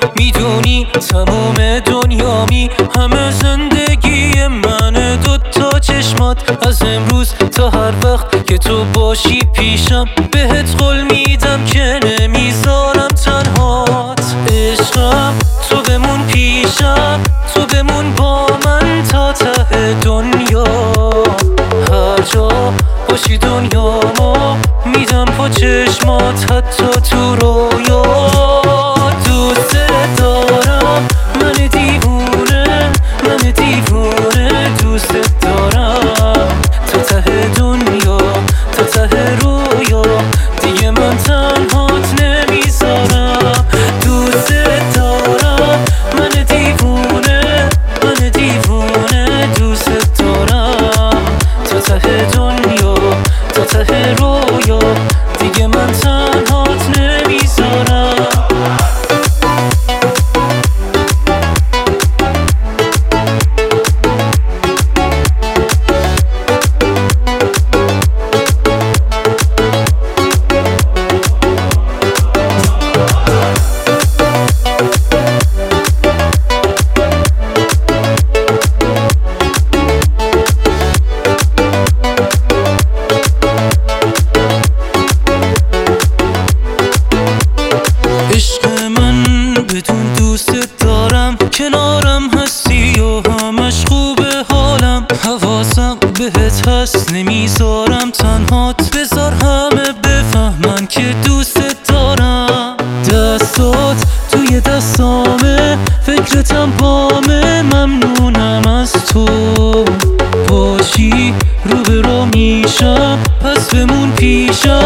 میدونی تموم دنیامی، همه زندگی من دوتا چشمات. از امروز تا هر وقت که تو باشی پیشم، بهت قول میدم که نمیذارم تنهات. عشقم تو بمون پیشم، تو بمون با من تا ته دنیا. هر جا باشی دنیامو میدم با چشمات، حتی تو رویا. دوست دارم من دیوونه، من دیوونه دوست دارم. تا ته دنیا، تا ته رویا، دیگه من تنهات نمیذارم. دوست دارم من دیوونه، من دیوونه دوست دارم. تا ته دنیا، تا ته رویا، دیگه من تنهات نمیذارم. عشق من بدون دوست دارم، کنارم هستی و همش خوبه حالم. حواسم بهت هست نمیذارم تنهات، بذار همه بفهمن که دوست دارم. دستات توی دستامه، فکرتم بامه، ممنونم از تو. باشی رو به رو میشم، پس بمون پیشم.